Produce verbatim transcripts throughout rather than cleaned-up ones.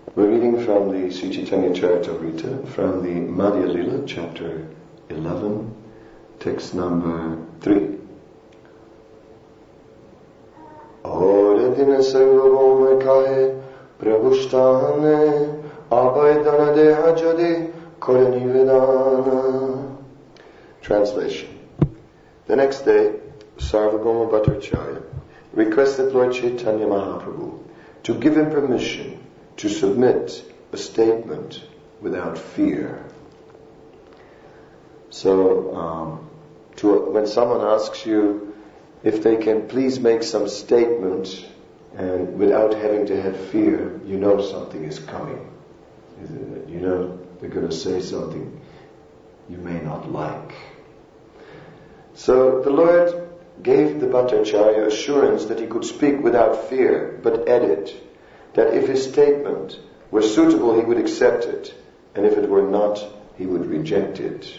We're reading from the Sri Chaitanya Charitamrita, from the Madhya Lila, chapter eleven, text number three. Auradina sarvabhoma kahe prabhushtane abhaidana deha jadi koranivedana. Translation. The next day, Sarvabhauma Bhattacharya requested Lord Chaitanya Mahaprabhu to give him permission to submit a statement without fear. So, um, to, when someone asks you if they can please make some statement and without having to have fear, you know something is coming. You know they're going to say something you may not like. So the Lord gave the Bhattacharya assurance that he could speak without fear, but added that if his statement were suitable, he would accept it, and if it were not, he would reject it.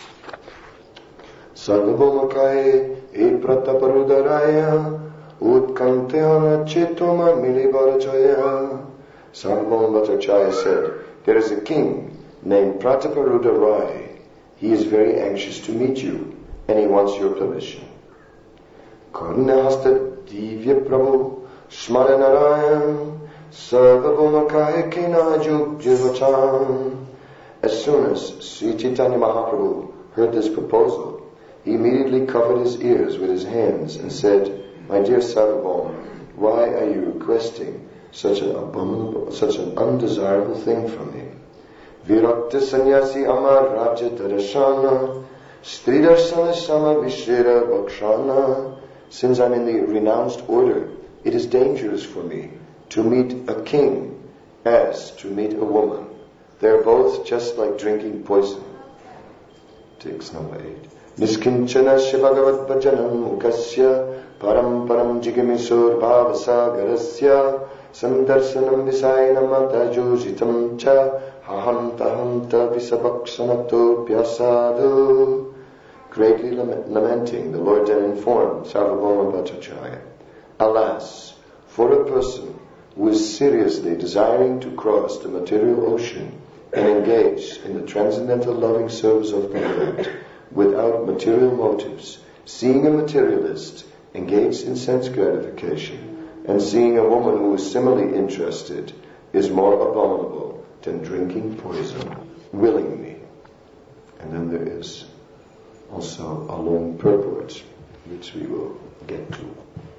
Sarvabhaumakaye e prataparudaraya utkanteana chetoma milibarachaya. Sarvabhauma Bhattacharya said, there is a king named Prataparuda Rai. He is very anxious to meet you, and he wants your permission. Karunahasta divya prabhu smaranarayan sarvabhaumakaye kinaju jivacham. As soon as Sri Chaitanya Mahaprabhu heard this proposal, he immediately covered his ears with his hands and said, my dear Sarvabhauma, why are you requesting such an abominable, such an undesirable thing from me? Virakta sannyasi amar raja darashana stridarsana sama vishera bhakshana. Since I'm in the renounced order, it is dangerous for me to meet a king as to meet a woman. They're both just like drinking poison. Text number eight. Niskinchana shivagavat bhajanam mukasya param param jigamisur bhavasagarasya samdarsanam visayanam atajujitam cha hahanta hanta visabhaksanato pyasadu. Greatly lamenting, the Lord then informed Sarvabhauma Bhattacharya, alas, for a person who is seriously desiring to cross the material ocean and engage in the transcendental loving service of the Lord without material motives, seeing a materialist engaged in sense gratification and seeing a woman who is similarly interested is more abominable than drinking poison willingly. And then there is also a long purport, which we will get to.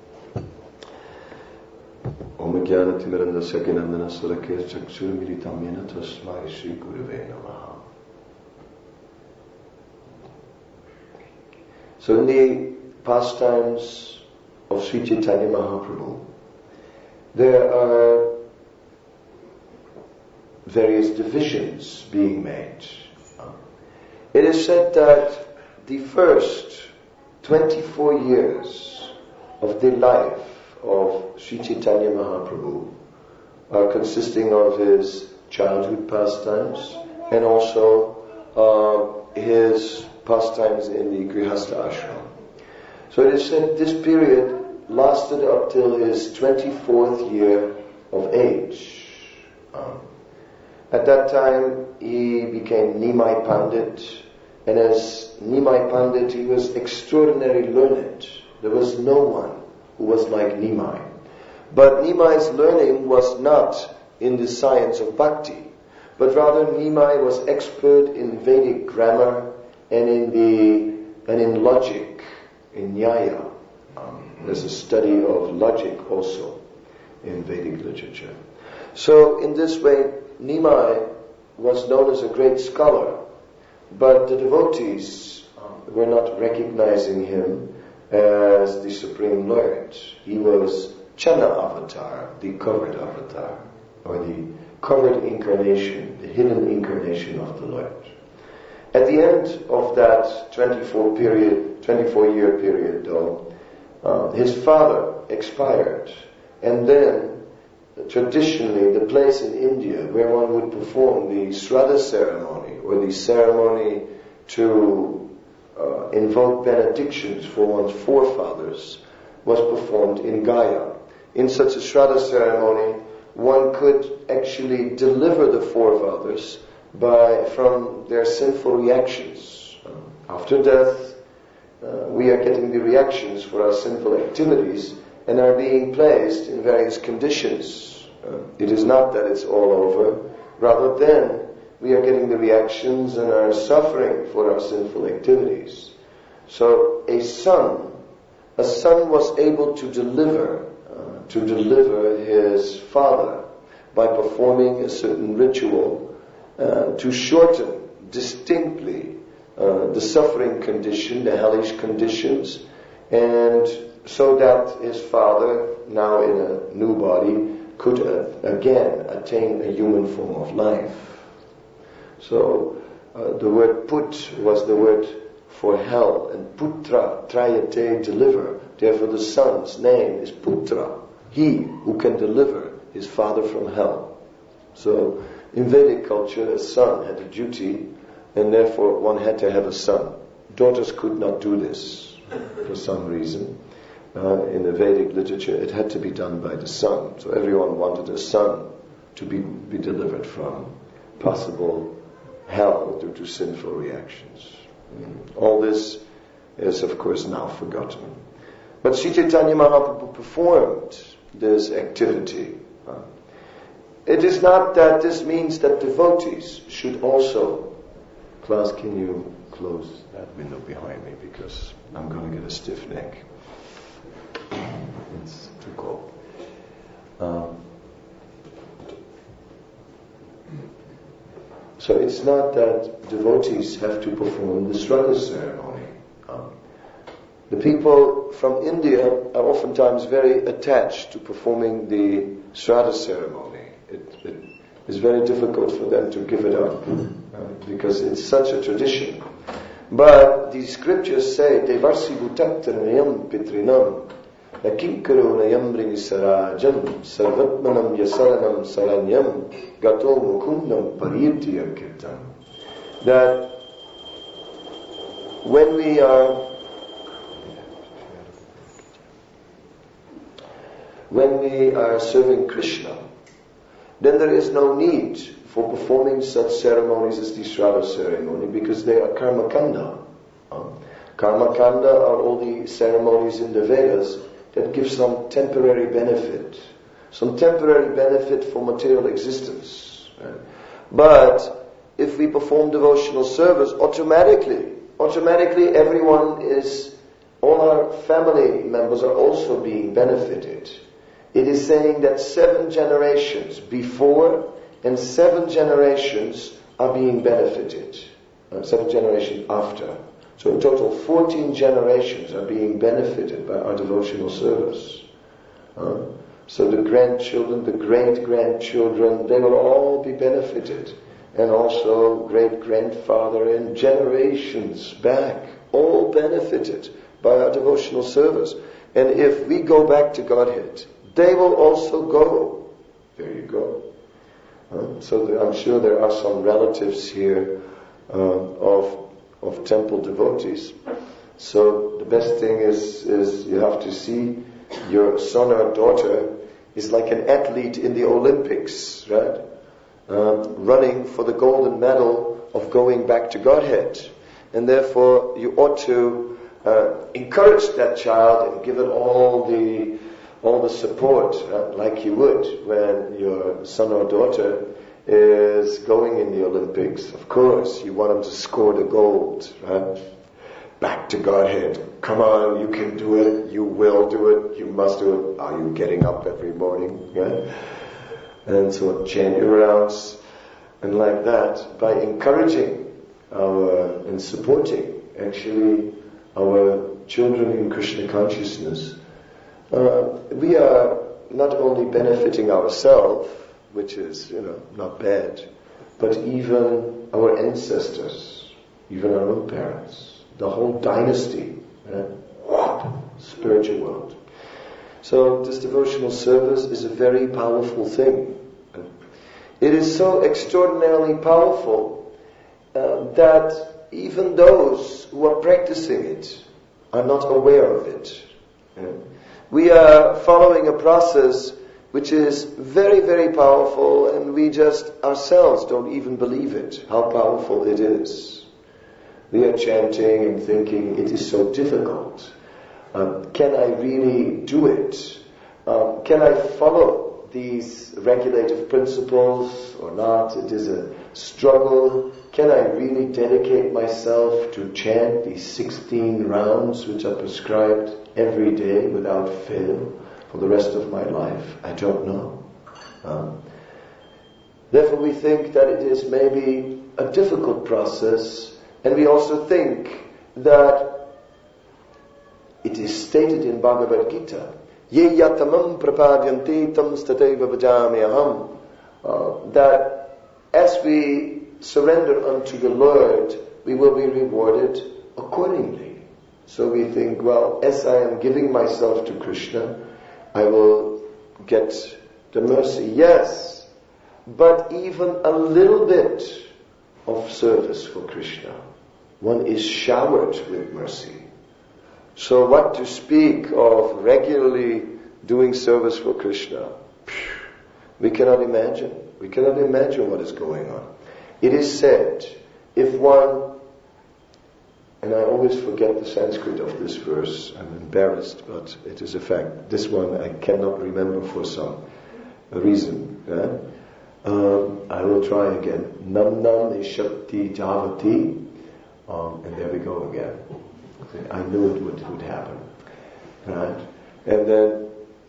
Om Jnana Timirandasya Gnanana Sarakya Chakshur Militam Yena Tasmai Shri Gurave Namaha. So in the pastimes of Sri Chaitanya Mahaprabhu, there are various divisions being made. It is said that the first twenty-four years of the life of Sri Chaitanya Mahaprabhu are consisting of his childhood pastimes and also uh, his pastimes in the Grihastha ashram. So it is said this period lasted up till his twenty-fourth year of age. Um, at that time he became Nimai Pandit, and as Nimai Pandit he was extraordinarily learned. There was no one who was like Nimai. But Nimai's learning was not in the science of bhakti, but rather Nimai was expert in Vedic grammar and in the and in logic, in Nyaya. Um, there's a study of logic also in Vedic literature. So in this way, Nimai was known as a great scholar, but the devotees um, were not recognizing him as the Supreme Lord. He was Channa Avatar, the covered avatar, or the covered incarnation, the hidden incarnation of the Lord. At the end of that twenty-four period, twenty-four year period though, uh, his father expired, and then traditionally the place in India where one would perform the Shraddha ceremony, or the ceremony to uh, invoke benedictions for one's forefathers, was performed in Gaya. In such a Shraddha ceremony, one could actually deliver the forefathers by from their sinful reactions. After death, uh, we are getting the reactions for our sinful activities and are being placed in various conditions. Uh, it is not that it's all over. Rather than we are getting the reactions and are suffering for our sinful activities. So a son, a son was able to deliver, uh, to deliver his father by performing a certain ritual uh, to shorten distinctly uh, the suffering condition, the hellish conditions, and so that his father, now in a new body, could uh, again attain a human form of life. So uh, the word put was the word for hell, and putra, trayate, deliver. Therefore the son's name is Putra, he who can deliver his father from hell. So in Vedic culture, a son had a duty, and therefore one had to have a son. Daughters could not do this for some reason. Uh, in the Vedic literature, it had to be done by the son. So everyone wanted a son to be, be delivered from possible hell due to sinful reactions. Mm. All this is, of course, now forgotten. But Sri Chaitanya Mahaprabhu performed this activity. Uh, it is not that this means that devotees should also... Klaus, can you close that window behind me, because I'm going to get a stiff neck. It's too cold. Um, so it's not that devotees have to perform the Shraddha ceremony. Um, the people from India are oftentimes very attached to performing the Shraddha ceremony. It, it is very difficult for them to give it up uh, because it's such a tradition. But the scriptures say, Devarsi bhutaktanayam pitrinam Nakinkaro nayamri sarajam sarvatmanam yasaranam saranyam gato mukundam parirtya kirtam. That when we are when we are serving Krishna, then there is no need for performing such ceremonies as the Shraddha ceremony, because they are karma kanda. Um, karma kanda are all the ceremonies in the Vedas that give some temporary benefit, some temporary benefit for material existence. Right? But if we perform devotional service, automatically, automatically everyone is, all our family members are also being benefited. It is saying that seven generations before and seven generations are being benefited, uh, seven generations after. So in total, fourteen generations are being benefited by our devotional service. Uh, so the grandchildren, the great-grandchildren, they will all be benefited. And also great-grandfather and generations back, all benefited by our devotional service. And if we go back to Godhead, they will also go. There you go. Uh, so there, I'm sure there are some relatives here uh, of of temple devotees. So the best thing is is you have to see your son or daughter is like an athlete in the Olympics, right? Um, running for the golden medal of going back to Godhead. And therefore you ought to uh, encourage that child and give it all the all the support, right? Like you would when your son or daughter is going in the Olympics. Of course, you want them to score the gold, right? Back to Godhead. Come on, you can do it. You will do it. You must do it. Are you getting up every morning, right? And so on, chant your rounds. And like that, by encouraging our and supporting actually our children in Krishna consciousness, uh, we are not only benefiting ourselves, which is, you know, not bad, but even our ancestors, even our own parents, the whole dynasty, right? Spiritual world. So this devotional service is a very powerful thing. It is so extraordinarily powerful uh, that even those who are practicing it are not aware of it. You know? We are following a process which is very, very powerful, and we just ourselves don't even believe it, how powerful it is. We are chanting and thinking, it is so difficult. Uh, can I really do it? Uh, can I follow these regulative principles or not? It is a struggle. Can I really dedicate myself to chant these sixteen rounds which are prescribed every day without fail for the rest of my life? I don't know. Um, therefore we think that it is maybe a difficult process, and we also think that it is stated in Bhagavad Gita, Ye yatamam prapadyanti tam stateva bhajami aham, uh, that as we surrender unto the Lord, we will be rewarded accordingly. So we think, well, as I am giving myself to Krishna, I will get the mercy. Yes, but even a little bit of service for Krishna, one is showered with mercy. So what to speak of regularly doing service for Krishna? We cannot imagine. We cannot imagine what is going on. It is said, if one, and I always forget the Sanskrit of this verse, I'm embarrassed, but it is a fact. This one I cannot remember for some reason. Yeah? Um, I will try again. Nam nam nishakti javati. Um, and there we go again. I knew it would, would happen. Right? And then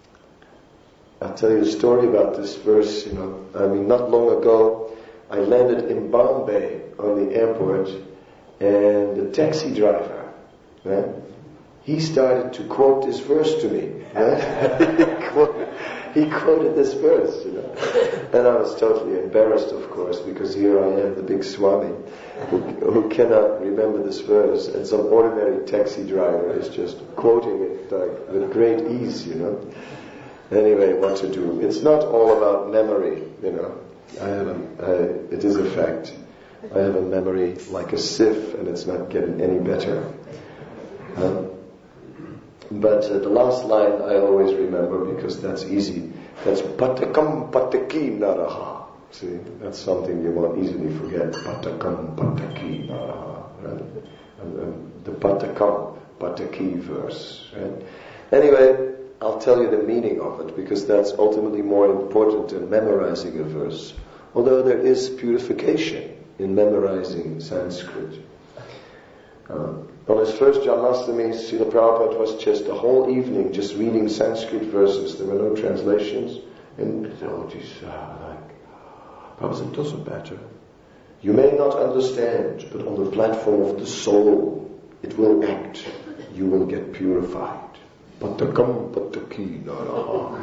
I'll tell you a story about this verse. You know, I mean, not long ago, I landed in Bombay on the airport, and the taxi driver, right, he started to quote this verse to me. Right? he, quoted, he quoted this verse, you know, and I was totally embarrassed, of course, because here I am, the big Swami, who, who cannot remember this verse, and some ordinary taxi driver is just quoting it like with great ease, you know. Anyway, what to do? It's not all about memory, you know. I have a, I, it is a fact. I have a memory like a sieve, and it's not getting any better. Um, but uh, the last line I always remember because that's easy. That's patakam pataki naraha. See, that's something you won't easily forget. Patakam pataki naraha. Right? And, and the patakam pataki verse. Right? Anyway, I'll tell you the meaning of it, because that's ultimately more important than memorizing a verse. Although there is purification in memorizing Sanskrit. Uh, on his first Janmashtami, Srila Prabhupada was just a whole evening just reading Sanskrit verses. There were no translations. And oh, geez, uh, like, Prabhupada said, it doesn't matter. You may not understand, but on the platform of the soul, it will act. You will get purified. Patakam pataki naraha.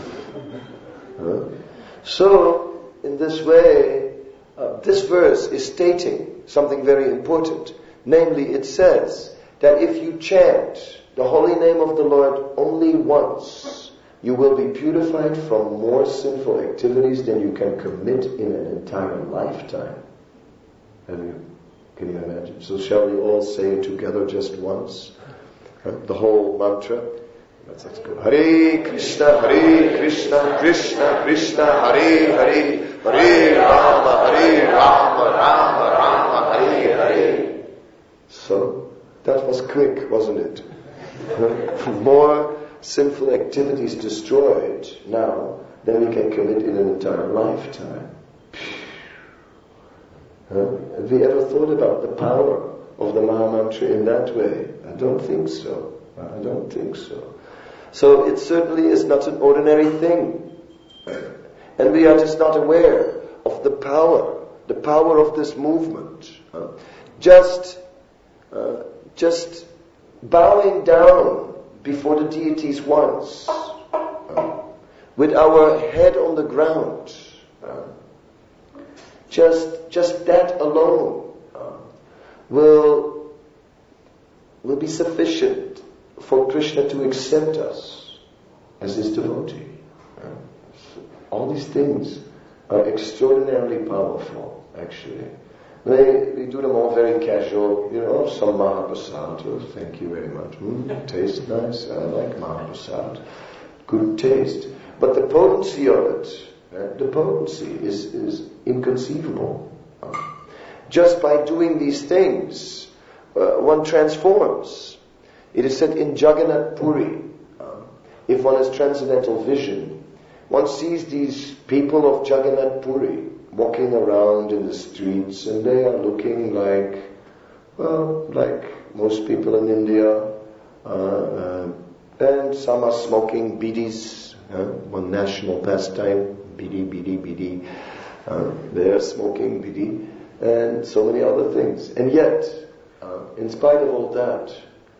So, in this way, uh, this verse is stating something very important. Namely, it says that if you chant the holy name of the Lord only once, you will be purified from more sinful activities than you can commit in an entire lifetime. Have you, can you imagine? So shall we all say it together just once? Uh, the whole mantra. Let's, let's go. Hare Krishna, Hare Krishna, Krishna Krishna, Hare Hare, Hare Rama, Hare Rama, Rama Rama, Hare Hare. So, that was quick, wasn't it? More sinful activities destroyed now than we can commit in an entire lifetime. Huh? Have we ever thought about the power of the Mahamantra in that way? I don't think so. I don't think so. So it certainly is not an ordinary thing. And we are just not aware of the power, the power of this movement. Uh, just, uh, just bowing down before the deities once, uh, with our head on the ground, uh, just, just that alone uh, will, will be sufficient for Krishna to accept us as his devotee. Uh, all these things are extraordinarily powerful, actually. They, we do them all very casual, you know, some Mahaprasad, oh, thank you very much. Mm, tastes nice, I like Mahaprasad. Good taste. But the potency of it, uh, the potency is, is inconceivable. Uh, just by doing these things, uh, one transforms. It is said in Jagannath Puri, uh, if one has transcendental vision, one sees these people of Jagannath Puri walking around in the streets, and they are looking like, well, like most people in India, uh, uh, and some are smoking bidis, uh, one national pastime, bidi, bidi, bidi. Uh, they are smoking bidi, and so many other things. And yet, uh, in spite of all that,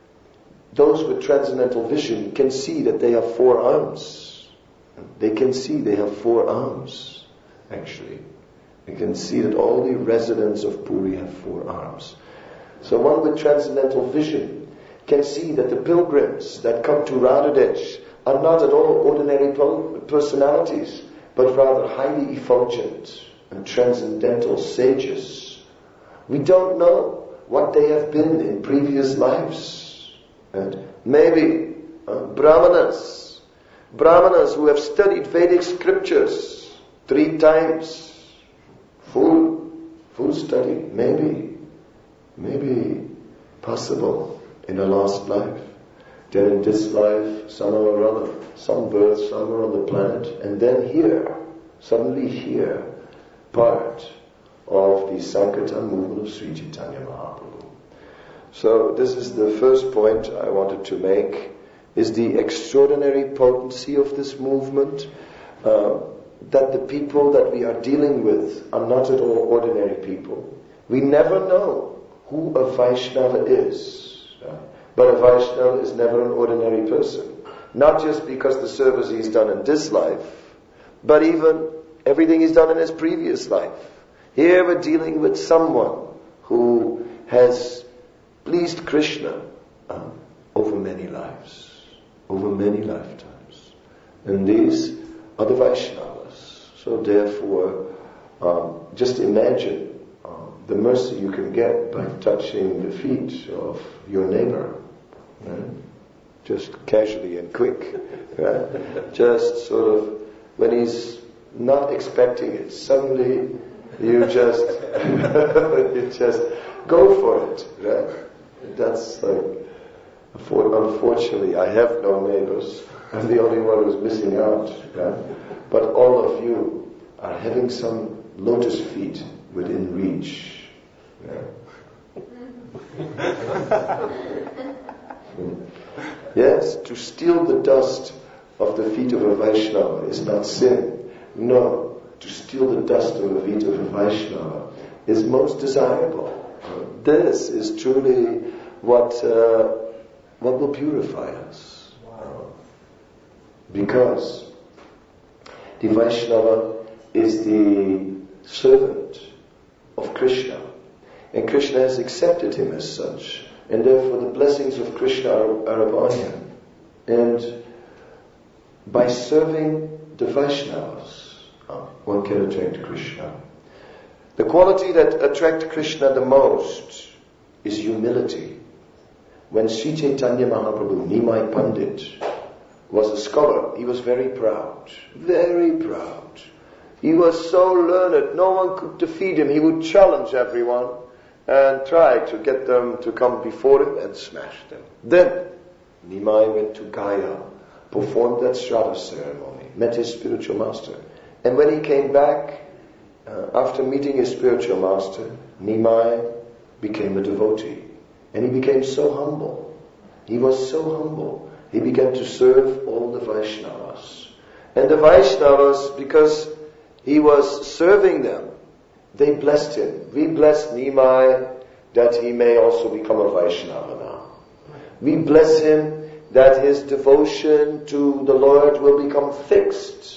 those with transcendental vision can see that they have four arms. They can see they have four arms, actually. They can see that all the residents of Puri have four arms. So one with transcendental vision can see that the pilgrims that come to Radhadesh are not at all ordinary personalities, but rather highly effulgent and transcendental sages. We don't know what they have been in previous lives. And maybe uh, Brahmanas, Brahmanas who have studied Vedic scriptures three times, full, full study, maybe, maybe possible in a last life. Then in this life, somehow or other, some birth somewhere on the planet, and then here, suddenly here, part of the Sankirtan movement of Sri Chaitanya Mahaprabhu. So this is the first point I wanted to make, is the extraordinary potency of this movement, uh, that the people that we are dealing with are not at all ordinary people. We never know who a Vaishnava is. But a Vaishnava is never an ordinary person. Not just because the service he's done in this life, but even everything he's done in his previous life. Here we're dealing with someone who has pleased Krishna um, over many lives, over many lifetimes. And these are the Vaishnavas. So therefore, um, just imagine um, the mercy you can get by touching the feet of your neighbor. Right? Just casually and quick. Right? Just sort of, when he's not expecting it, suddenly you just, you just go for it. Right? That's like, unfortunately, I have no neighbors. I'm the only one who's missing out. Right? But all of you are having some lotus feet within reach. Right? Yes, to steal the dust of the feet of a Vaishnava is not sin. No, to steal the dust of the feet of a Vaishnava is most desirable. This is truly what uh, what will purify us. Wow. Because the Vaishnava is the servant of Krishna, and Krishna has accepted him as such. And therefore the blessings of Krishna are, are upon him. And by serving the Vaishnavas, one can attract Krishna. The quality that attracts Krishna the most is humility. When Sri Chaitanya Mahaprabhu, Nimai Pandit, was a scholar, he was very proud. Very proud. He was so learned, no one could defeat him. He would challenge everyone and try to get them to come before him and smash them. Then Nimai went to Gaya, performed that Shraddha ceremony, met his spiritual master. And when he came back, uh, after meeting his spiritual master, Nimai became a devotee. And he became so humble. He was so humble. He began to serve all the Vaishnavas. And the Vaishnavas, because he was serving them, they blessed him. We bless Nimai that he may also become a Vaishnava now. We bless him that his devotion to the Lord will become fixed.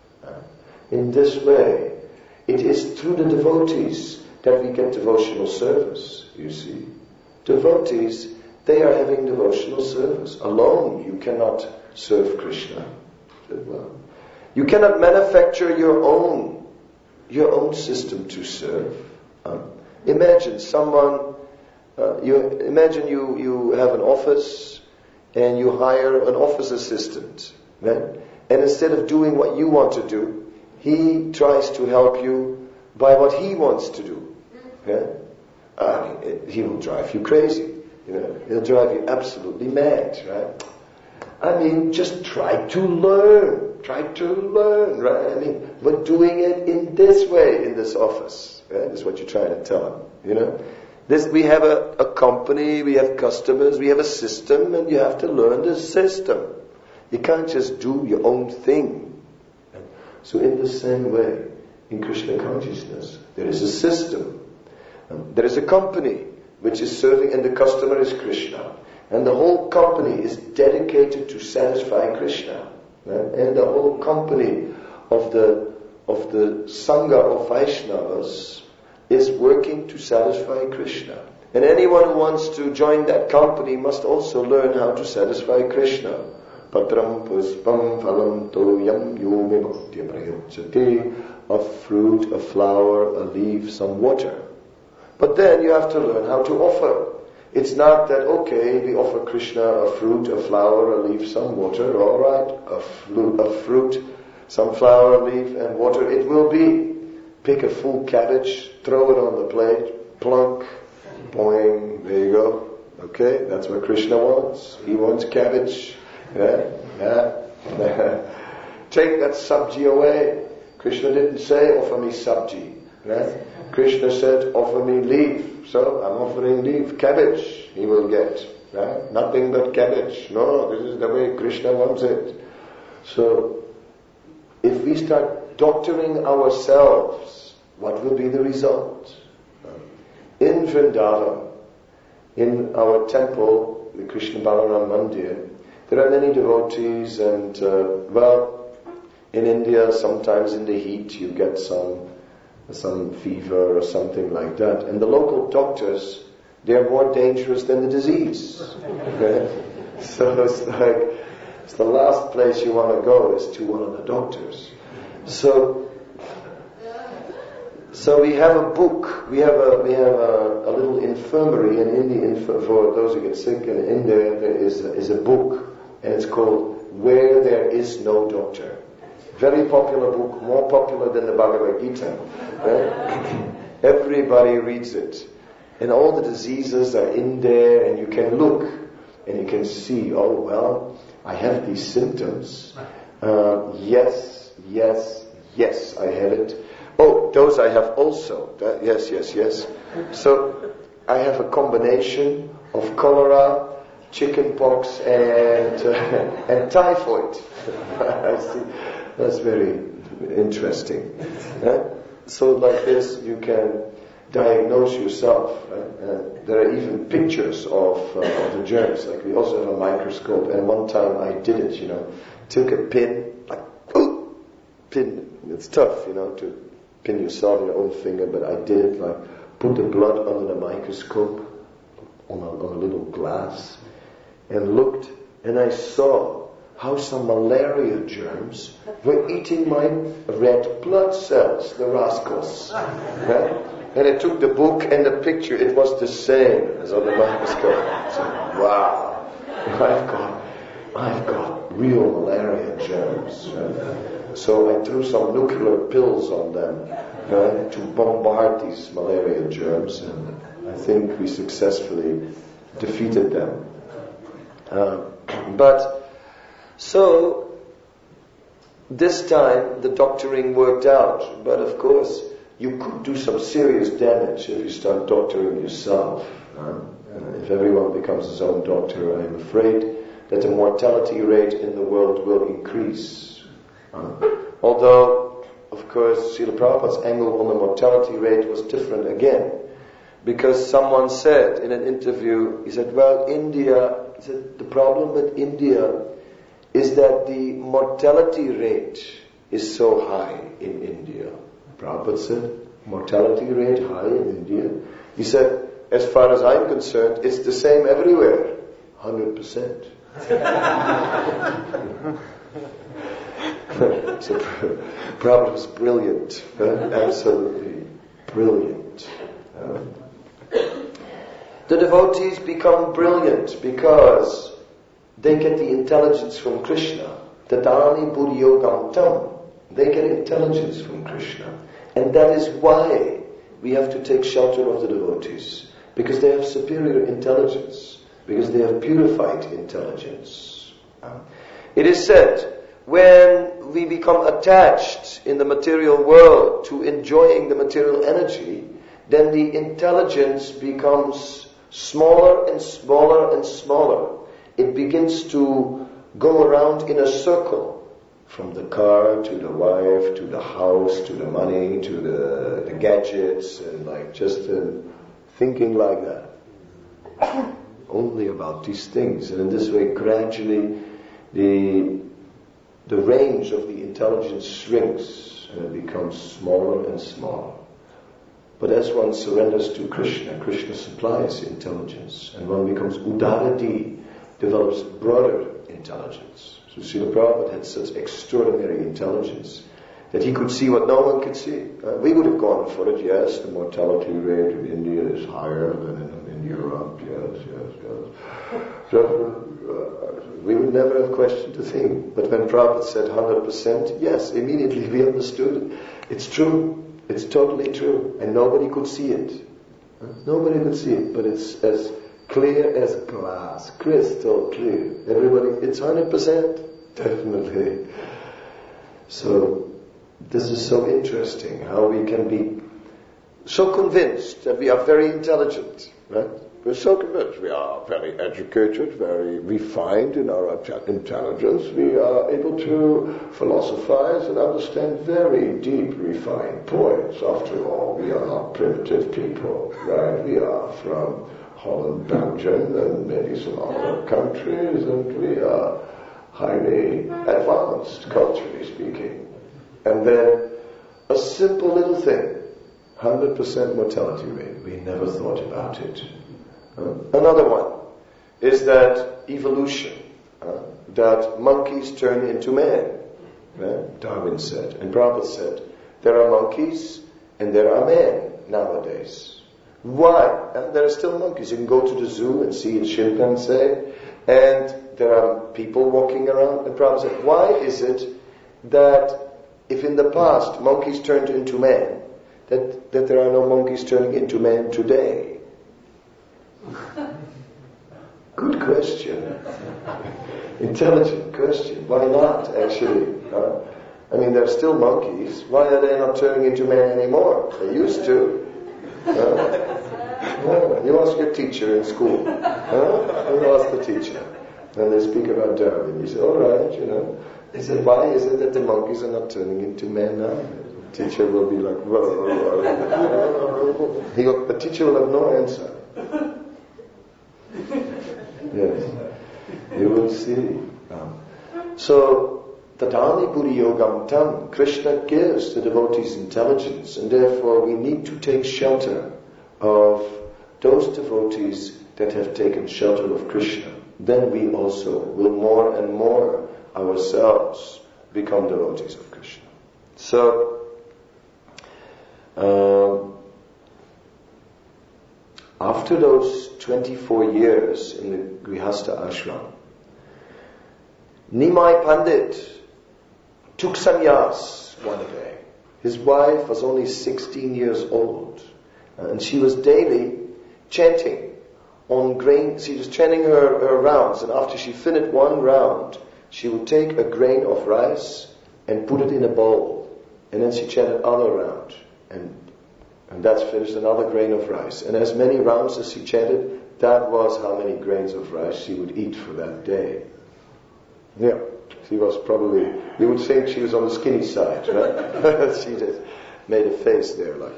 In this way, it is through the devotees that we get devotional service, you see. Devotees, they are having devotional service. Alone, you cannot serve Krishna. Well, you cannot manufacture your own your own system to serve. Um, imagine someone, uh, you imagine you, you have an office and you hire an office assistant, right? And instead of doing what you want to do, he tries to help you by what he wants to do. Yeah? I mean, it, he will drive you crazy. You know, he'll drive you absolutely mad, right? I mean, just try to learn. Try to learn, right? I mean, we're doing it in this way in this office. Right? That's what you're trying to tell him, you know? This, we have a, a company, we have customers, we have a system, and you have to learn the system. You can't just do your own thing. So in the same way, in Krishna consciousness, there is a system. There is a company which is serving, and the customer is Krishna. And the whole company is dedicated to satisfying Krishna. Right? And the whole company of the of the Sangha of Vaishnavas is working to satisfy Krishna. And anyone who wants to join that company must also learn how to satisfy Krishna. Patram puspam phalam toyam yomi bhaktya prayachati. A fruit, a flower, a leaf, some water. But then you have to learn how to offer. It's not that, okay, we offer Krishna a fruit, a flower, a leaf, some water, all right, a, flu- a fruit, some flower, a leaf, and water it will be. Pick a full cabbage, throw it on the plate, plunk, boing, there you go. Okay, that's what Krishna wants. He wants cabbage. Yeah, yeah. Take that sabji away. Krishna didn't say, offer me sabji. Right? Krishna said, offer me leaf. So I'm offering leaf, cabbage he will get. Right? Nothing but cabbage. No, this is the way Krishna wants it. So if we start doctoring ourselves, what will be the result? In Vrindavan, in our temple, the Krishna Balaram Mandir, there are many devotees, and uh, well, in India, sometimes in the heat you get some some fever or something like that. And the local doctors, they are more dangerous than the disease. Okay? So it's like, it's the last place you want to go is to one of the doctors. So, so we have a book, we have a we have a, a little infirmary, and in the inf- for those who get sick, and in there there is a, is a book, and it's called Where There Is No Doctor. Very popular book, more popular than the Bhagavad Gita. Right? Everybody reads it. And all the diseases are in there, and you can look, and you can see, oh, well, I have these symptoms. Uh, yes, yes, yes, I have it. Oh, those I have also. That, yes, yes, yes. So, I have a combination of cholera, chickenpox, and, uh, and typhoid. I see. That's very interesting. Yeah? So like this, you can diagnose yourself. Right? Uh, there are even pictures of, uh, of the germs. Like we also have a microscope. And one time I did it, you know, took a pin, like, ooh, pin. It's tough, you know, to pin yourself in your own finger, but I did it, like, put the blood under the microscope on a, on a little glass, and looked, and I saw how some malaria germs were eating my red blood cells, the rascals. Right? And I took the book and the picture, it was the same as on the microscope. So, wow, I've got, I've got real malaria germs. Right? So I threw some nuclear pills on them, right, to bombard these malaria germs, and I think we successfully defeated them. Uh, but So, this time the doctoring worked out, but of course you could do some serious damage if you start doctoring yourself. Uh, if everyone becomes his own doctor, I am afraid that the mortality rate in the world will increase. Uh, although, of course, Srila Prabhupada's angle on the mortality rate was different again, because someone said in an interview, he said, well, India, he said, the problem with India is that the mortality rate is so high in India. Prabhupada said, mortality rate high in India. He said, as far as I'm concerned, it's the same everywhere. one hundred percent. So Prabhupada was brilliant. Right? Absolutely brilliant. Um, the devotees become brilliant because they get the intelligence from Krishna. Tadani Buddhiyogam Tam. They get intelligence from Krishna. And that is why we have to take shelter of the devotees. Because they have superior intelligence. Because they have purified intelligence. It is said, when we become attached in the material world to enjoying the material energy, then the intelligence becomes smaller and smaller and smaller. It begins to go around in a circle. From the car, to the wife, to the house, to the money, to the, the gadgets, and like just uh, thinking like that. Only about these things. And in this way, gradually, the, the range of the intelligence shrinks, and it becomes smaller and smaller. But as one surrenders to Krishna, Krishna supplies intelligence, and one becomes Udaradi, develops broader intelligence. So Srila Prabhupada had such extraordinary intelligence that he could see what no one could see. Uh, we would have gone for it, yes, the mortality rate in India is higher than in, in Europe, yes, yes, yes. So, uh, we would never have questioned a thing. But when Prabhupada said one hundred percent, yes, immediately we understood it. It's true. It's totally true. And nobody could see it. Uh, nobody could see it, but it's as clear as glass, crystal clear. Everybody, it's one hundred percent, definitely. So, this is so interesting, how we can be so convinced that we are very intelligent, right? We're so convinced we are very educated, very refined in our intelligence. We are able to philosophize and understand very deep, refined points. After all, we are not primitive people, right? We are from Holland, Belgium, and maybe some other countries, and we are highly advanced, culturally speaking. And then a simple little thing, one hundred percent mortality rate. We never thought about it. Uh, another one is that evolution, uh, that monkeys turn into man. Uh, Darwin said, and Prabhupada said, there are monkeys and there are men nowadays. Why? Uh, there are still monkeys. You can go to the zoo and see a chimpanzee, and there are people walking around. And Prabhupada said, why is it that if in the past monkeys turned into men, that, that there are no monkeys turning into men today? Good question. Intelligent question. Why not, actually? Uh, I mean, there are still monkeys. Why are they not turning into men anymore? They used to. Uh, uh, you ask your teacher in school. Uh, you ask the teacher. And they speak about Darwin. You say, all right, you know. They said, why is it that the monkeys are not turning into men now? The teacher will be like, whoa, whoa, whoa. He, the teacher will have no answer. Yes, you will see. Um, so, Tadani Buddhi Yogam Tam, Krishna gives the devotees intelligence, and therefore we need to take shelter of those devotees that have taken shelter of Krishna. Then we also will more and more ourselves become devotees of Krishna. So, um, after those twenty-four years in the Grihastha ashram, Nimai Pandit took sannyas one day. His wife was only sixteen years old, and she was daily chanting on grain. She was chanting her, her rounds, and after she finished one round, she would take a grain of rice and put it in a bowl, and then she chanted another round, and and that's finished another grain of rice. And as many rounds as she chanted, that was how many grains of rice she would eat for that day. Yeah, she was probably, you would think she was on the skinny side, right? She just made a face there like.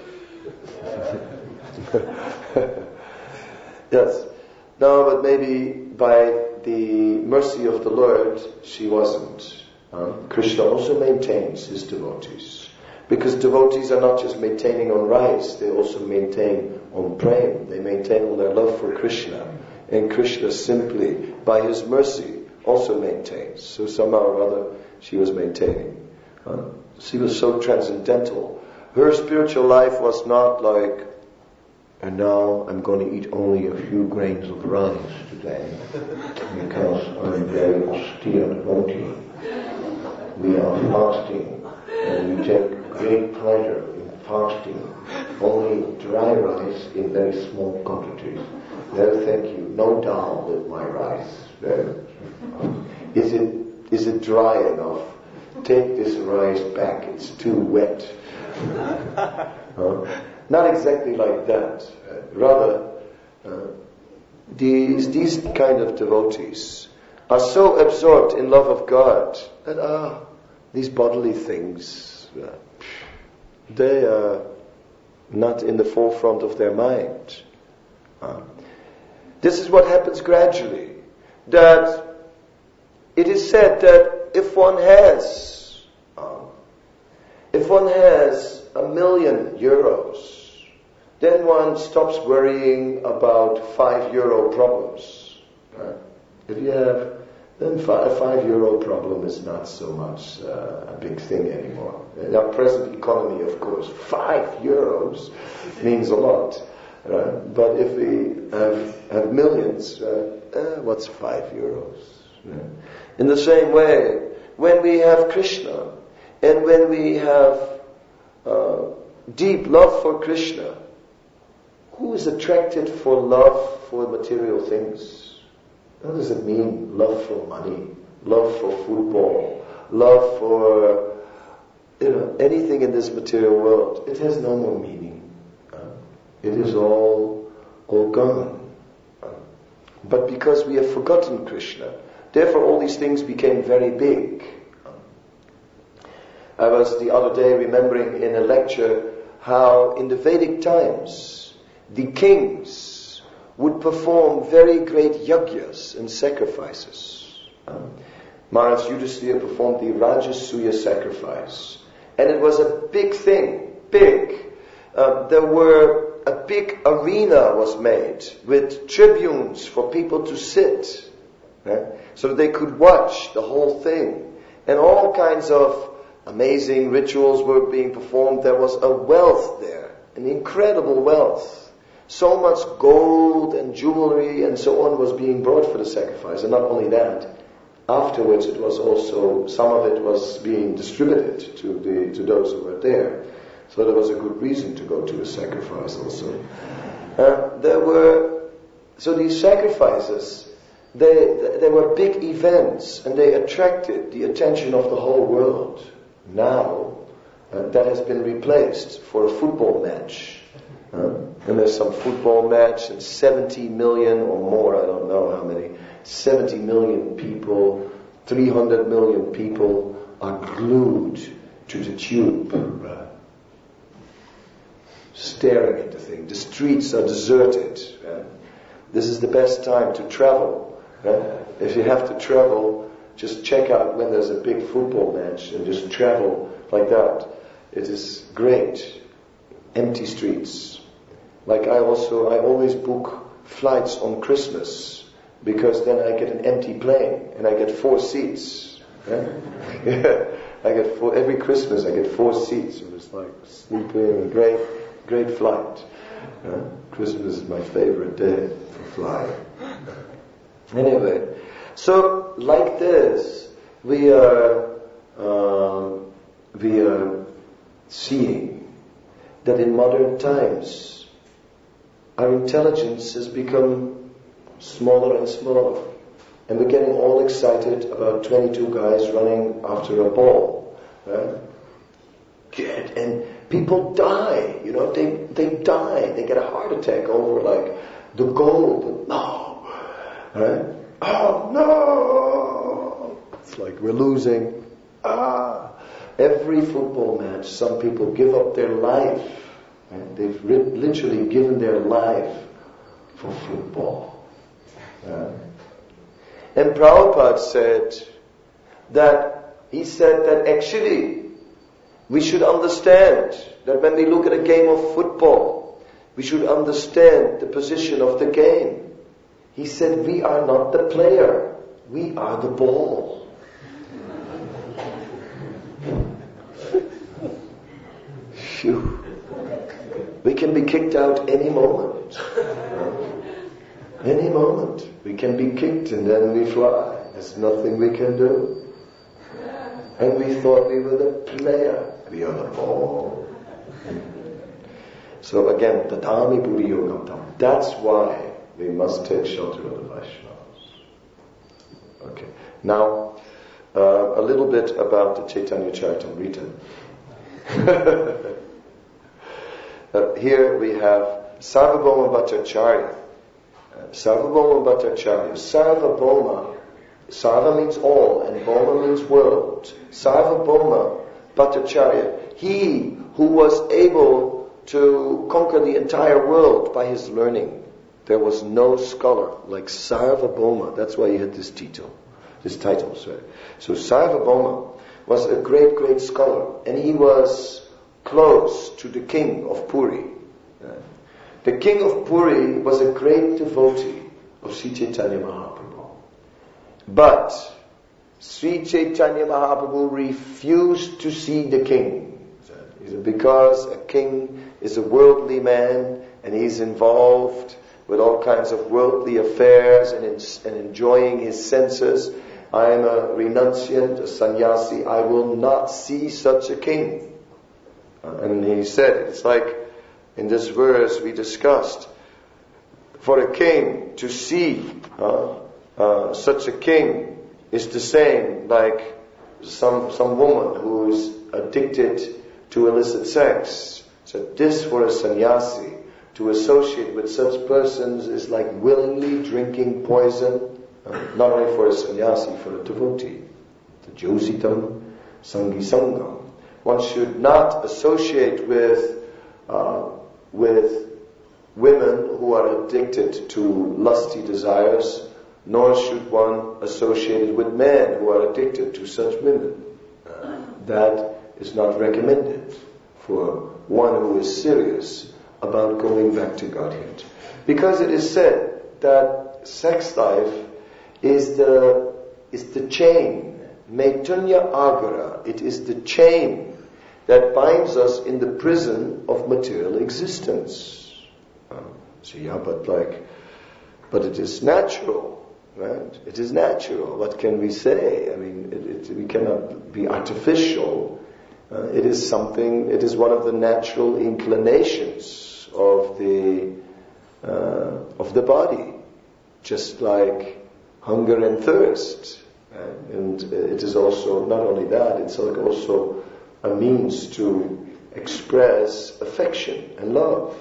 Yes. No, but maybe by the mercy of the Lord, she wasn't. Um, Krishna also maintains his devotees. Because devotees are not just maintaining on rice, they also maintain on prema. They maintain on their love for Krishna. And Krishna simply, by his mercy, also maintains. So somehow or other, she was maintaining. Uh, she was so transcendental. Her spiritual life was not like, and now I'm going to eat only a few grains of rice today, because I'm very austere devotee. We are fasting, and we take great pleasure in fasting. Only dry rice in very small quantities. No, thank you. No dal with my rice. No. Is it is it dry enough? Take this rice back. It's too wet. uh, not exactly like that. Uh, rather, uh, these these kind of devotees are so absorbed in love of God that ah, these bodily things, uh, they are not in the forefront of their mind. Uh, this is what happens gradually. That it is said that if one has, uh, if one has a million euros, then one stops worrying about five euro problems. Uh, if you have, then fi- a five euro problem is not so much uh, a big thing anymore. In our present economy, of course, five euros means a lot. Uh, but if we have, have millions, uh, uh, what's five euros? Yeah. In the same way, when we have Krishna, and when we have uh, deep love for Krishna, who is attracted for love for material things? What does it mean? Love for money, love for football, love for you know anything in this material world. It has no more meaning. Uh, it is all all gone. Uh, but because we have forgotten Krishna, therefore all these things became very big. I was the other day remembering in a lecture how in the Vedic times the kings would perform very great yajnas and sacrifices. Um, Maharaj Yudhisthira performed the Rajasuya sacrifice, and it was a big thing, big. Uh, there were a big arena was made with tribunes for people to sit, right? So that they could watch the whole thing, and all kinds of amazing rituals were being performed. There was a wealth there, an incredible wealth. So much gold and jewelry and so on was being brought for the sacrifice. And not only that, afterwards it was also, some of it was being distributed to the to those who were there. So there was a good reason to go to a sacrifice also. Uh, there were, so these sacrifices, they, they were big events and they attracted the attention of the whole world. Now, uh, that has been replaced for a football match. Uh, and there's some football match and seventy million or more, I don't know how many, seventy million people, three hundred million people are glued to the tube, uh, staring at the thing. The streets are deserted. Uh, this is the best time to travel. Uh, if you have to travel, just check out when there's a big football match and just travel like that. It is great. Empty streets. Like I also, I always book flights on Christmas because then I get an empty plane and I get four seats. Right? Yeah. I get four, every Christmas I get four seats. So it's like sleeping, great, great flight. Uh, Christmas is my favorite day for flying. Anyway, so like this, we are, um, we are seeing that in modern times, our intelligence has become smaller and smaller. And we're getting all excited about twenty-two guys running after a ball. Right? Get, and people die, you know, they, they die. They get a heart attack over like the goal. No. Right? Oh no! It's like we're losing. Ah! Every football match, some people give up their life. Right? They've ri- literally given their life for football. Right? And Prabhupada said that, he said that actually we should understand that when we look at a game of football, we should understand the position of the game. He said we are not the player, we are the ball. Phew. We can be kicked out any moment. Any moment. We can be kicked and then we fly. There's nothing we can do. And we thought we were the player. We are the ball. So again, Tatami Buddhi Yogam Tam. That's why we must take shelter of the Vaishnavas. Okay. Now, uh, a little bit about the Chaitanya Charitamrita. uh, here we have Sarvabhauma Bhattacharya. Uh, Sarvabhauma Bhattacharya. Sarvabhauma. Sarva means all and Bhauma means world. Sarvabhauma Bhattacharya. He who was able to conquer the entire world by his learning. There was no scholar like Sarvabhauma. That's why he had this title. This title, sorry. So Sarvabhauma was a great, great scholar. And he was close to the king of Puri. The king of Puri was a great devotee of Sri Chaitanya Mahaprabhu. But Sri Chaitanya Mahaprabhu refused to see the king. Because a king is a worldly man and he's involved with all kinds of worldly affairs and, in, and enjoying his senses. I am a renunciant, a sannyasi. I will not see such a king. Uh, and he said, it's like in this verse we discussed, for a king to see uh, uh, such a king is the same like some some woman who is addicted to illicit sex. So this for a sannyasi to associate with such persons is like willingly drinking poison. Uh, not only for a sannyasi, for a devotee. The Jositam Sangi Sangam. One should not associate with uh, with women who are addicted to lusty desires, nor should one associate it with men who are addicted to such women. Uh, that is not recommended for one who is serious about going back to Godhead. Because it is said that sex life is the is the chain, Maitunya Agara. It is the chain that binds us in the prison of material existence. Um, so yeah, but like, but it is natural, right? It is natural. What can we say? I mean, it, it, we cannot be artificial. Uh, it is something. It is one of the natural inclinations of the uh, of the body, just like hunger and thirst. Right? And it is also, not only that, it's like also a means to express affection and love.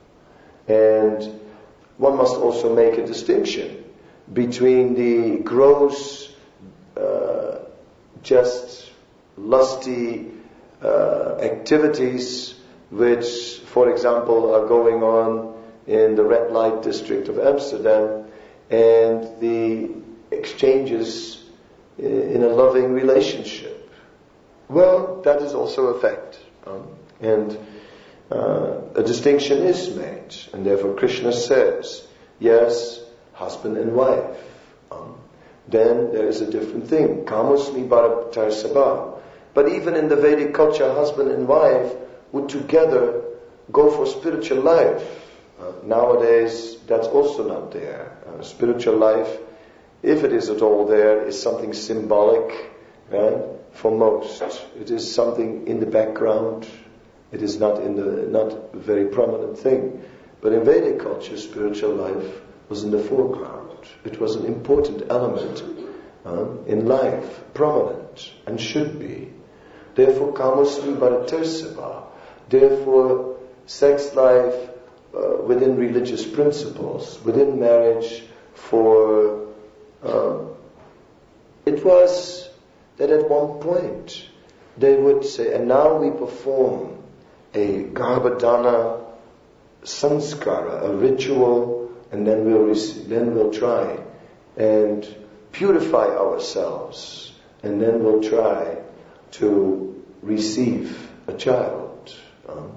And one must also make a distinction between the gross, uh, just lusty uh, activities which, for example, are going on in the red light district of Amsterdam, and the exchanges in a loving relationship. Well, that is also a fact. Um, and uh, a distinction is made. And therefore Krishna says, yes, husband and wife. Um, then there is a different thing. Kamusmi bharatar sabha. But even in the Vedic culture, husband and wife would together go for spiritual life. Uh, nowadays, that's also not there. Uh, spiritual life, if it is at all there, is something symbolic, right? For most, it is something in the background. It is not in the not a very prominent thing. But in Vedic culture, spiritual life was in the foreground. It was an important element um, in life, prominent, and should be. Therefore, kamusmi bharatar sabha. Therefore, sex life uh, within religious principles, within marriage, for uh, it was that at one point they would say, and now we perform a garbhadana sanskara, a ritual, and then we'll rec- then we'll try and purify ourselves, and then we'll try to receive a child. Um,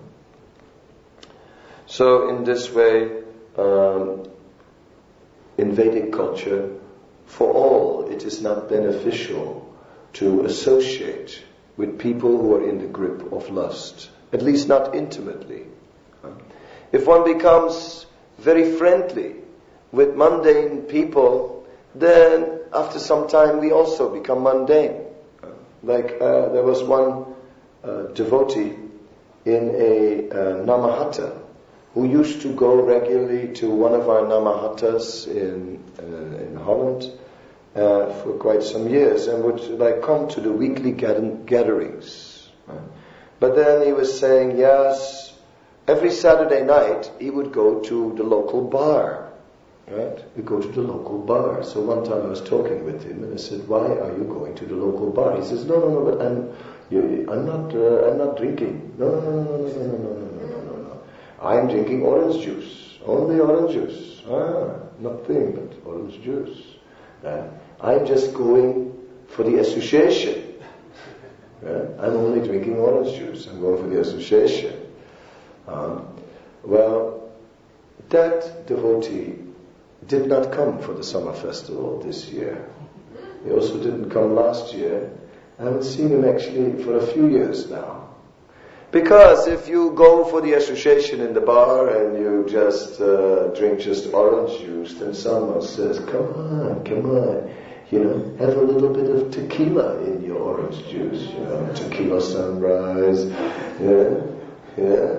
so in this way, um, in Vedic culture, for all, it is not beneficial to associate with people who are in the grip of lust, at least not intimately. If one becomes very friendly with mundane people, then after some time we also become mundane. Like uh, there was one uh, devotee in a uh, Namahatta who used to go regularly to one of our Namahattas in uh, in Holland uh, for quite some years, and would like come to the weekly gatherings. Right? But then he was saying, yes, every Saturday night he would go to the local bar. Right? We go to the local bar. So one time I was talking with him and I said, why are you going to the local bar? He says, no, no, no, but I'm, you, I'm not, uh, I'm not drinking. No, no, no, no, no, no, no, no, no, no, no, no. I'm drinking orange juice. Only orange juice. Ah, nothing but orange juice. Right? I'm just going for the association. Right? I'm only drinking orange juice. I'm going for the association. Um, well, that devotee did not come for the summer festival this year. He also didn't come last year. I haven't seen him actually for a few years now. Because if you go for the association in the bar and you just uh, drink just orange juice, then someone says, come on, come on, you know, have a little bit of tequila in your orange juice, you know, tequila sunrise, yeah, yeah.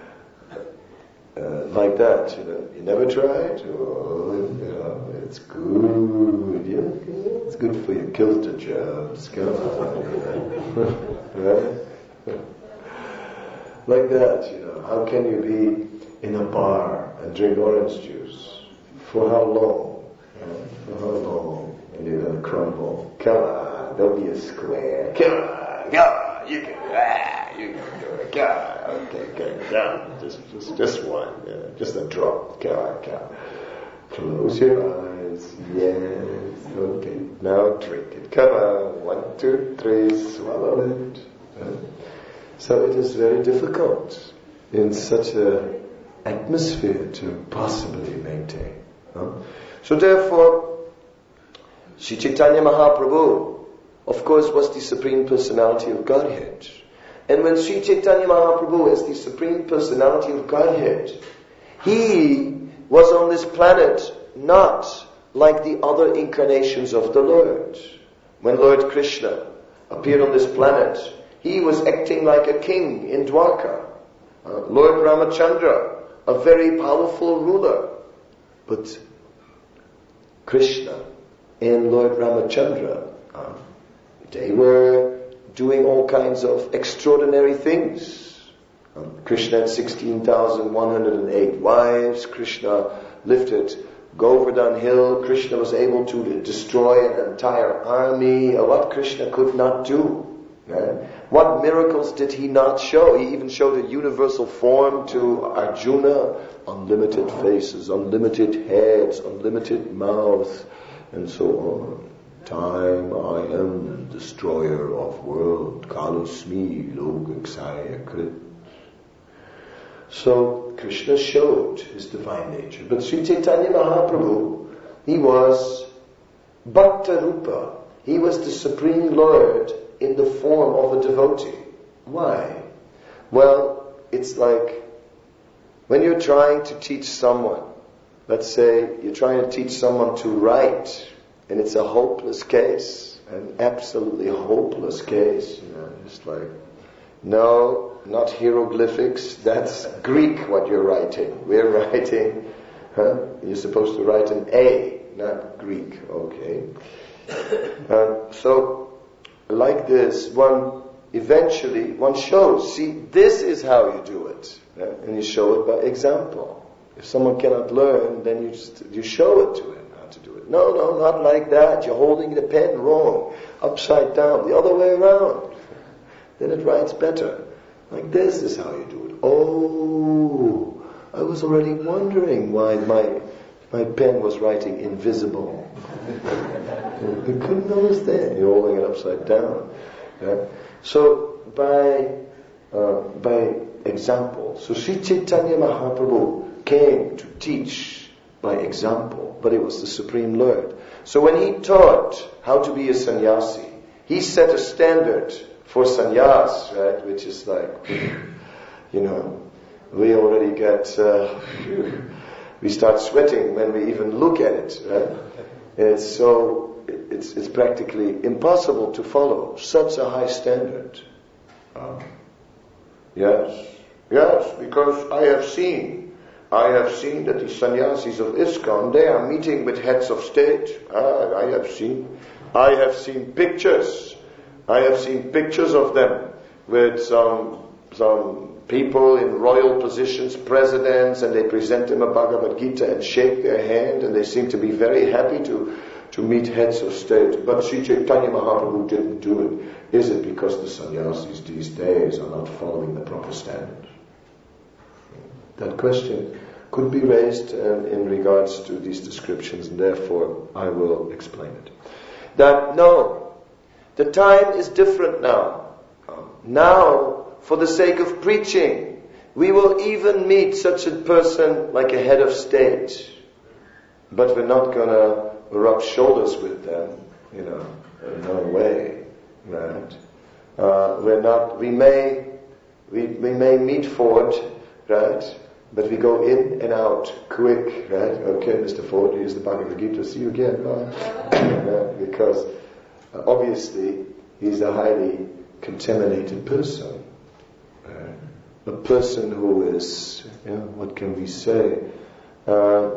Uh, like that, you know. You never tried? Oh, you know, it's good. Yeah, it's good for you. Kills the germs. Come on. Right? Like that, you know. How can you be in a bar and drink orange juice? For how long? You know, for how long? And you're going to crumble. Come on, don't be a square. Come on, come on. You can, ah, you can do it. Come on, okay, okay, down. Just, just, just one, yeah, just a drop. Come on, come on. Close your eyes. Yes, okay. Now drink it. Come on, one, two, three, swallow it. Right? So it is very difficult in such a atmosphere to possibly maintain. Huh? So therefore, Sri Chaitanya Mahaprabhu, of course, was the Supreme Personality of Godhead. And when Sri Chaitanya Mahaprabhu is the Supreme Personality of Godhead, he was on this planet not like the other incarnations of the Lord. When Lord Krishna appeared on this planet, he was acting like a king in Dwarka. Uh, Lord Ramachandra, a very powerful ruler. But Krishna and Lord Ramachandra, uh, they were doing all kinds of extraordinary things. Um, Krishna had sixteen thousand one hundred eight wives. Krishna lifted Govardhan Hill. Krishna was able to destroy an entire army. Uh, what Krishna could not do. Right? What miracles did he not show? He even showed a universal form to Arjuna. Unlimited faces, unlimited heads, unlimited mouths, and so on. Time I am destroyer of world, Kalusmi Logaksaya Krit. So Krishna showed his divine nature. But Sri Chaitanya Mahaprabhu, he was Bhakta Rupa. He was the Supreme Lord in the form of a devotee. Why? Well, it's like when you're trying to teach someone, let's say you're trying to teach someone to write, and it's a hopeless case, an absolutely hopeless case. You know, it's like, no, not hieroglyphics, that's Greek what you're writing. We're writing, huh? You're supposed to write an A, not Greek, okay. Uh, so, like this, one eventually, one shows, see, this is how you do it. Right? And you show it by example. If someone cannot learn, then you just, you show it to him. To do it. No, no, not like that. You're holding the pen wrong. Upside down. The other way around. Then it writes better. Like this is how you do it. Oh, I was already wondering why my my pen was writing invisible. I couldn't understand. You're holding it upside down. Yeah? So by uh, by example. So Sri Chaitanya Mahaprabhu came to teach by example, but it was the Supreme Lord. So when he taught how to be a sannyasi, he set a standard for sannyas, right? Which is like, you know, we already get, uh, we start sweating when we even look at it, right? And so it's, it's practically impossible to follow such a high standard. Um, yes, yes, because I have seen, I have seen that the sannyasis of ISKCON, they are meeting with heads of state. Ah, I have seen, I have seen pictures, I have seen pictures of them with some, some people in royal positions, presidents, and they present them a Bhagavad Gita and shake their hand, and they seem to be very happy to, to meet heads of state. But Sri Chaitanya Mahaprabhu didn't do it. Is it because the sannyasis these days are not following the proper standard? That question could be raised um, in regards to these descriptions, and therefore I will explain it. That no, the time is different now. Um, now, for the sake of preaching, we will even meet such a person like a head of state. But we're not going to rub shoulders with them, you know, no way, right? Uh, we're not, we may, we, we may meet Ford, right? But we go in and out quick, right? Okay, Mister Ford, here's the Bhagavad Gita, see you again, right? Because uh, obviously he's a highly contaminated person. A person who is, you know, what can we say, uh,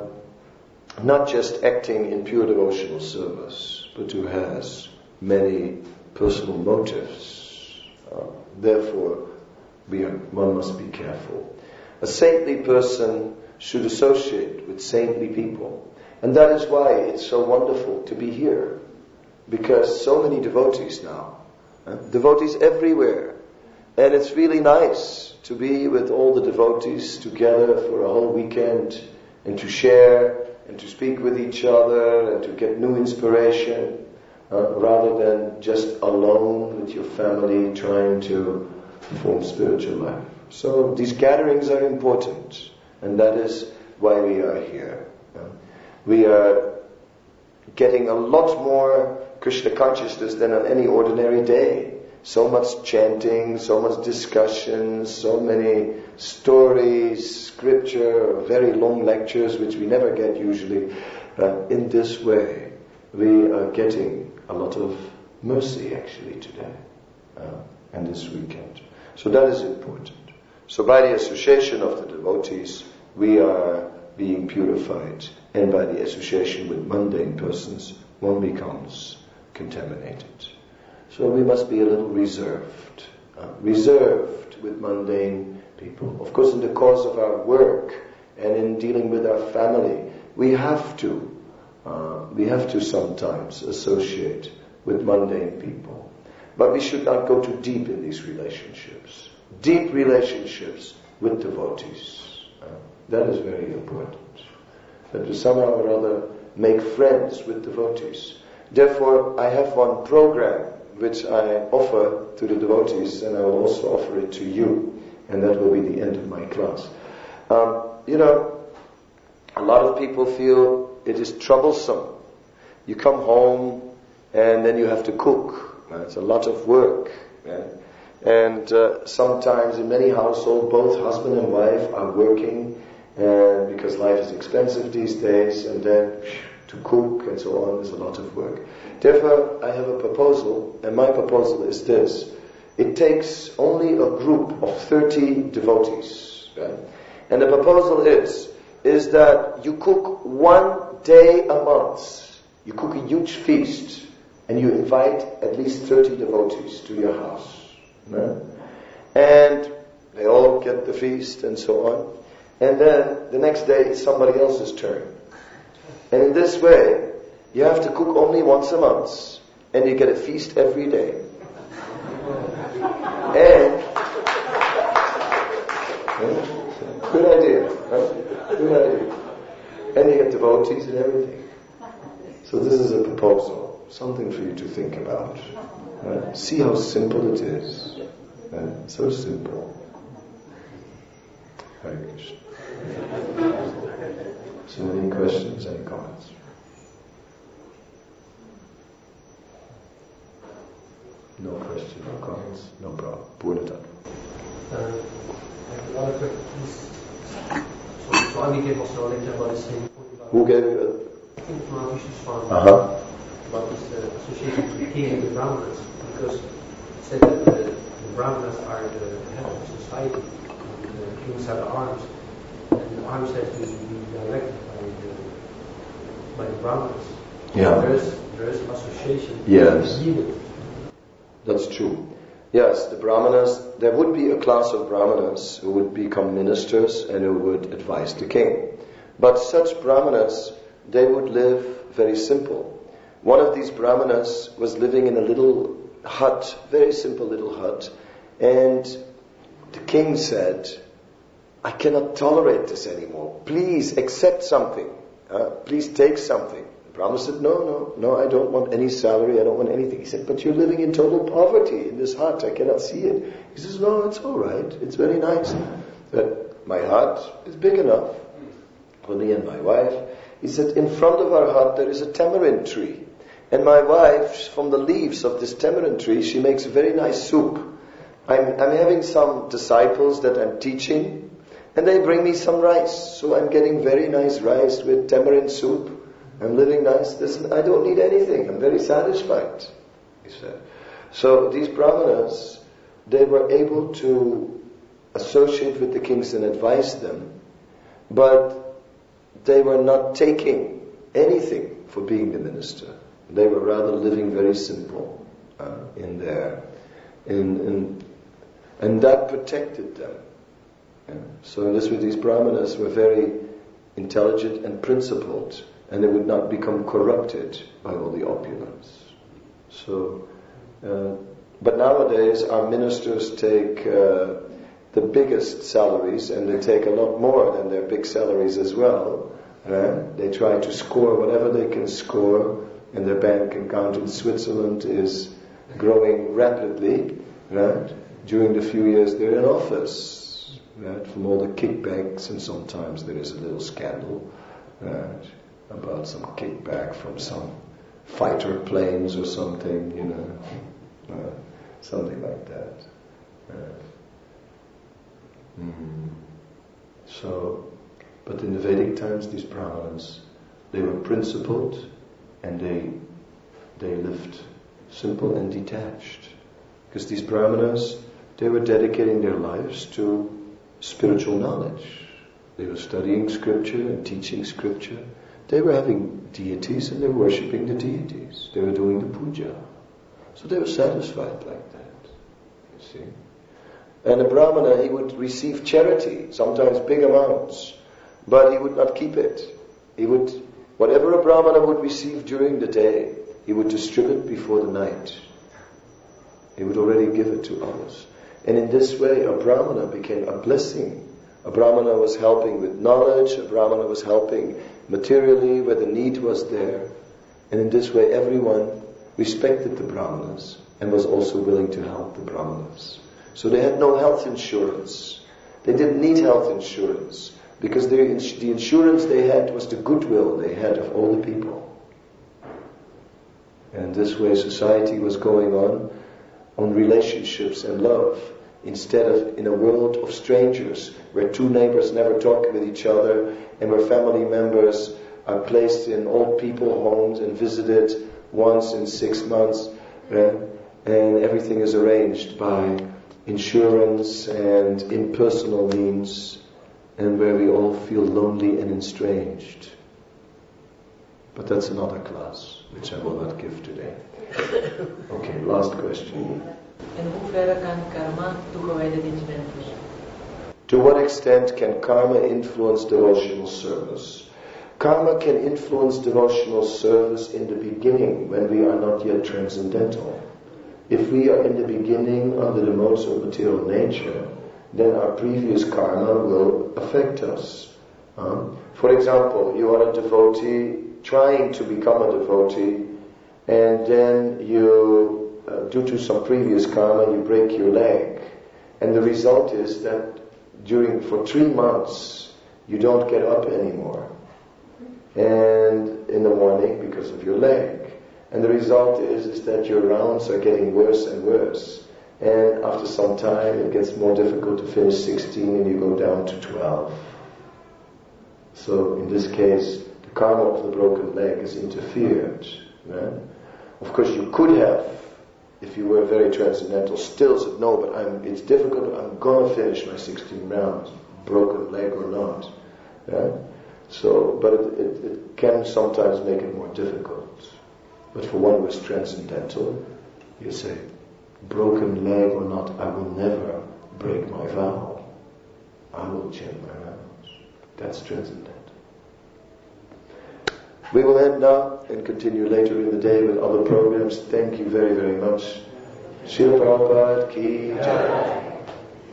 not just acting in pure devotional service, but who has many personal motives. Uh, therefore, we are, one must be careful. A saintly person should associate with saintly people. And that is why it's so wonderful to be here. Because so many devotees now, uh, devotees everywhere. And it's really nice to be with all the devotees together for a whole weekend and to share and to speak with each other and to get new inspiration uh, rather than just alone with your family trying to form spiritual life. So these gatherings are important, and that is why we are here. Uh, we are getting a lot more Krishna consciousness than on any ordinary day. So much chanting, so much discussion, so many stories, scripture, very long lectures, which we never get usually. Uh, in this way, we are getting a lot of mercy actually today uh, and this weekend. So that is important. So by the association of the devotees, we are being purified. And by the association with mundane persons, one becomes contaminated. So we must be a little reserved, uh, reserved with mundane people. Of course, in the course of our work and in dealing with our family, we have to, uh, we have to sometimes associate with mundane people. But we should not go too deep in these relationships. Deep relationships with devotees. Uh, that is very important. That we somehow or other make friends with devotees. Therefore, I have one program which I offer to the devotees, and I will also offer it to you, and that will be the end of my class. Um, you know, a lot of people feel it is troublesome. You come home, and then you have to cook. Right? It's a lot of work. Right? And uh, sometimes in many households, both husband and wife are working, and because life is expensive these days, and then to cook and so on is a lot of work. Therefore, I have a proposal, and my proposal is this. It takes only a group of thirty devotees, right? And the proposal is, is that you cook one day a month. You cook a huge feast, and you invite at least thirty devotees to your house. Right? And they all get the feast and so on. And then the next day it's somebody else's turn. And in this way, you have to cook only once a month, and you get a feast every day. And yeah, good idea, right? Good idea. And you get devotees and everything. So this is a proposal, something for you to think about. Right? See how simple it is. Right? So simple. Hare Krishna. So any questions, any comments? No question, no comments, no problem. Purnata. Who gave you a... Uh-huh. about this uh, association with the king and the brahmanas, because it said that the, the brahmanas are the head of society, and the kings are the arms, and the arms have to be directed by the, by the brahmanas. Yeah. There is, there is association. Yes. Needed. That's true. Yes, the brahmanas, there would be a class of brahmanas who would become ministers and who would advise the king. But such brahmanas, they would live very simple. One of these brahmanas was living in a little hut, very simple little hut, and the king said, I cannot tolerate this anymore. Please accept something. Uh, please take something. The Brahmana said, no, no, no, I don't want any salary, I don't want anything. He said, but you're living in total poverty in this hut, I cannot see it. He says, no, it's all right, it's very nice. But my hut is big enough for me and my wife. He said, in front of our hut there is a tamarind tree. And my wife, from the leaves of this tamarind tree, she makes a very nice soup. I'm, I'm having some disciples that I'm teaching, and they bring me some rice. So I'm getting very nice rice with tamarind soup. I'm living nice. Listen, I don't need anything. I'm very satisfied, he said. So these brahmanas, they were able to associate with the kings and advise them, but they were not taking anything for being the minister. They were rather living very simple uh, in there, in, in, and that protected them. Yeah. So this with these brahmanas were very intelligent and principled, and they would not become corrupted by all the opulence. So, uh, but nowadays our ministers take uh, the biggest salaries, and they take a lot more than their big salaries as well. Right? They try to score whatever they can score, and their bank account in Switzerland is growing rapidly. Right? During the few years they're in office, right? From all the kickbacks, and sometimes there is a little scandal, right? About some kickback from some fighter planes or something, you know, uh, something like that. Right? Mm. So, but in the Vedic times, these brahmanas, they were principled, and they they lived simple and detached, because these brahmanas, they were dedicating their lives to spiritual knowledge. They were studying scripture and teaching scripture. They were having deities and they were worshipping the deities. They were doing the puja. So they were satisfied like that, you see. And a brahmana, he would receive charity, sometimes big amounts, but he would not keep it. He would, whatever a brahmana would receive during the day, he would distribute before the night. He would already give it to others. And in this way, a brahmana became a blessing. A brahmana was helping with knowledge, a brahmana was helping materially where the need was there. And in this way, everyone respected the brahmanas and was also willing to help the brahmanas. So they had no health insurance. They didn't need health insurance, because the, the insurance they had was the goodwill they had of all the people. And this way society was going on, on relationships and love, instead of in a world of strangers, where two neighbors never talk with each other, and where family members are placed in old people homes and visited once in six months, right? And everything is arranged by insurance and impersonal means, and where we all feel lonely and estranged. But that's another class, which I will not give today. Okay, last question. In hoeverre kan karma toegewijde dienst beïnvloeden? To what extent can karma influence devotional service? Karma can influence devotional service in the beginning, when we are not yet transcendental. If we are in the beginning under the modes of material nature, then our previous karma will affect us. Um, for example, you are a devotee trying to become a devotee, and then you, uh, due to some previous karma, you break your leg. And the result is that during, for three months, you don't get up anymore. And in the morning, because of your leg. And the result is, is that your rounds are getting worse and worse. And after some time, it gets more difficult to finish sixteen, and you go down to twelve. So in this case, the karma of the broken leg is interfered. Right? Of course, you could have, if you were very transcendental, still said, no, but I'm, it's difficult, I'm going to finish my sixteen rounds, broken leg or not. Yeah? So, but it, it, it can sometimes make it more difficult. But for one who is transcendental, you say, broken leg or not, I will never break my vow. I will chant my rounds. That's transcendental. We will end now and continue later in the day with other programs. Thank you very, very much. Srila Prabhupada ki jai.